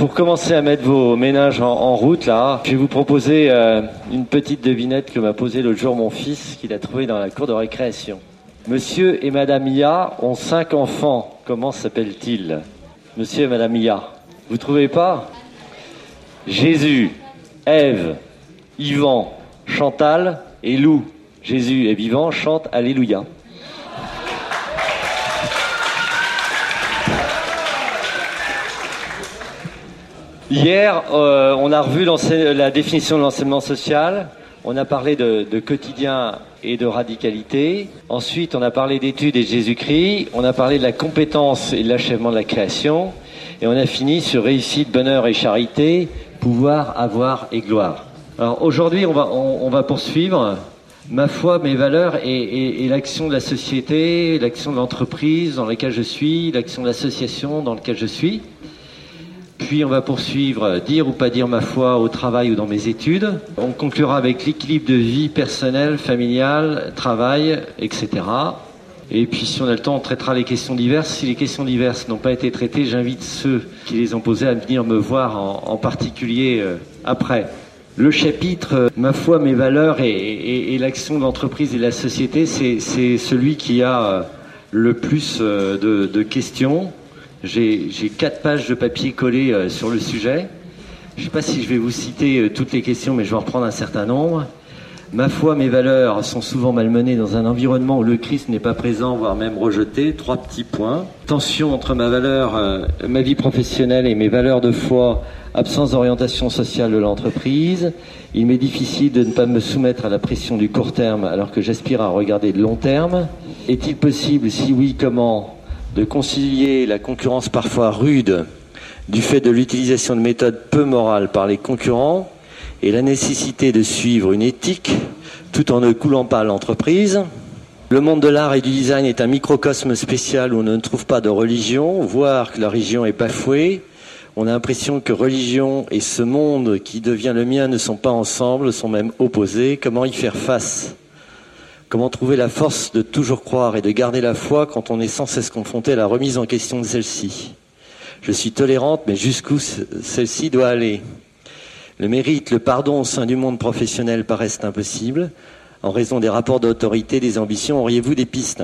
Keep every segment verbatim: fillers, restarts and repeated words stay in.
pour commencer à mettre vos méninges en, en route, là, je vais vous proposer euh, une petite devinette que m'a posée l'autre jour mon fils, qu'il a trouvé dans la cour de récréation. Monsieur et Madame Ia ont cinq enfants. Comment s'appellent-ils? Monsieur et Madame Ia. Vous trouvez pas? Jésus, Ève, Yvan, Chantal et Lou. Jésus est vivant, chante Alléluia. Hier, euh, on a revu la définition de l'enseignement social. On a parlé de, de quotidien et de radicalité. Ensuite, on a parlé d'études et de Jésus-Christ. On a parlé de la compétence et de l'achèvement de la création. Et on a fini sur réussite, bonheur et charité, pouvoir, avoir et gloire. Alors aujourd'hui, on va, on, on va poursuivre ma foi, mes valeurs et, et, et l'action de la société, l'action de l'entreprise dans laquelle je suis, l'action de l'association dans laquelle je suis. Puis on va poursuivre dire ou pas dire ma foi au travail ou dans mes études. On conclura avec l'équilibre de vie personnelle, familiale, travail, et cetera. Et puis si on a le temps, on traitera les questions diverses. Si les questions diverses n'ont pas été traitées, j'invite ceux qui les ont posées à venir me voir en, en particulier euh, après. Le chapitre euh, ma foi, mes valeurs et, et, et l'action de l'entreprise et de la société, c'est, c'est celui qui a euh, le plus euh, de, de questions. J'ai, j'ai quatre pages de papier collées euh, sur le sujet. Je ne sais pas si je vais vous citer euh, toutes les questions, mais je vais en reprendre un certain nombre. Ma foi, mes valeurs sont souvent malmenées dans un environnement où le Christ n'est pas présent, voire même rejeté. Trois petits points. Tension entre ma valeur, euh, ma vie professionnelle et mes valeurs de foi. Absence d'orientation sociale de l'entreprise. Il m'est difficile de ne pas me soumettre à la pression du court terme alors que j'aspire à regarder de long terme. Est-il possible, si oui, comment, de concilier la concurrence parfois rude du fait de l'utilisation de méthodes peu morales par les concurrents et la nécessité de suivre une éthique tout en ne coulant pas l'entreprise? Le monde de l'art et du design est un microcosme spécial où on ne trouve pas de religion, voire que la religion est bafouée. On a l'impression que religion et ce monde qui devient le mien ne sont pas ensemble, sont même opposés. Comment y faire face ? Comment trouver la force de toujours croire et de garder la foi quand on est sans cesse confronté à la remise en question de celle-ci? Je suis tolérante, mais jusqu'où celle-ci doit aller? Le mérite, le pardon au sein du monde professionnel paraissent impossibles. En raison des rapports d'autorité, des ambitions, auriez-vous des pistes?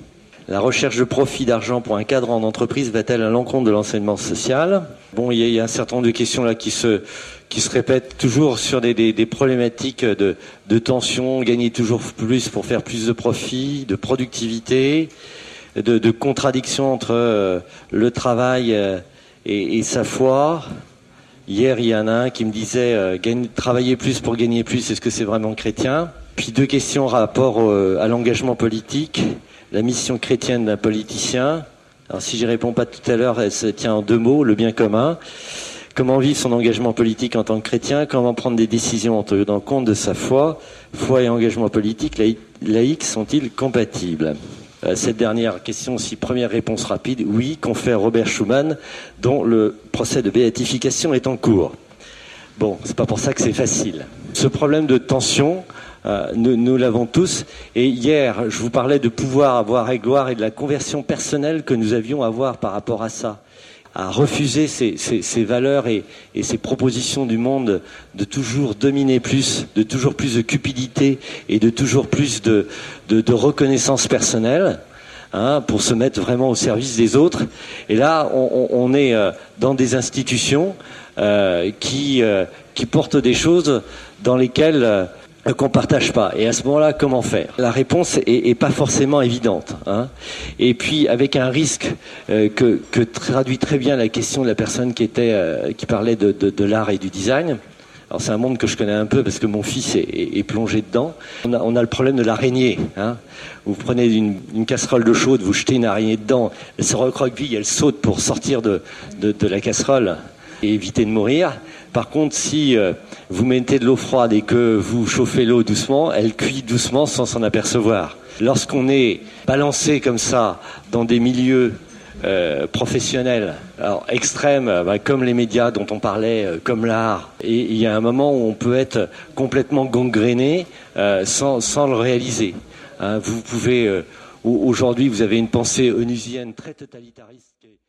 La recherche de profit d'argent pour un cadre en entreprise va-t-elle à l'encontre de l'enseignement social? Bon, il y, y a un certain nombre de questions là qui se qui se répètent toujours sur des, des, des problématiques de, de tension, gagner toujours plus pour faire plus de profit, de productivité, de, de contradiction entre euh, le travail euh, et, et sa foi. Hier, il y en a un qui me disait euh, gagner, travailler plus pour gagner plus, est-ce que c'est vraiment chrétien? Puis deux questions rapport euh, à l'engagement politique. La mission chrétienne d'un politicien. Alors si j'y réponds pas tout à l'heure, elle se tient en deux mots, le bien commun. Comment vivre son engagement politique en tant que chrétien? Comment prendre des décisions en tenant compte de sa foi? Foi et engagement politique laïque sont-ils compatibles? Cette dernière question aussi, première réponse rapide, oui, confère Robert Schuman, dont le procès de béatification est en cours. Bon, c'est pas pour ça que c'est facile. Ce problème de tension, Euh, nous, nous l'avons tous. Et hier, je vous parlais de pouvoir avoir et gloire et de la conversion personnelle que nous avions à avoir par rapport à ça. À refuser ces, ces, ces valeurs et, et ces propositions du monde de toujours dominer plus, de toujours plus de cupidité et de toujours plus de, de, de reconnaissance personnelle, hein, pour se mettre vraiment au service des autres. Et là, on, on est euh, dans des institutions euh, qui, euh, qui portent des choses dans lesquelles euh, qu'on partage pas. Et à ce moment-là, comment faire? La réponse est, est pas forcément évidente, hein. Et puis avec un risque euh, que, que traduit très bien la question de la personne qui était euh, qui parlait de, de, de l'art et du design. Alors c'est un monde que je connais un peu parce que mon fils est, est, est plongé dedans. On a, on a le problème de l'araignée, hein. Vous prenez une, une casserole d'eau chaude, vous jetez une araignée dedans, elle se recroqueville, elle saute pour sortir de, de, de la casserole et éviter de mourir. Par contre, si euh, vous mettez de l'eau froide et que vous chauffez l'eau doucement, elle cuit doucement sans s'en apercevoir. Lorsqu'on est balancé comme ça dans des milieux euh, professionnels, alors extrêmes, bah, comme les médias dont on parlait, euh, comme l'art, et il y a un moment où on peut être complètement gangréné euh, sans, sans le réaliser. Hein, vous pouvez, euh, aujourd'hui, vous avez une pensée onusienne très totalitariste.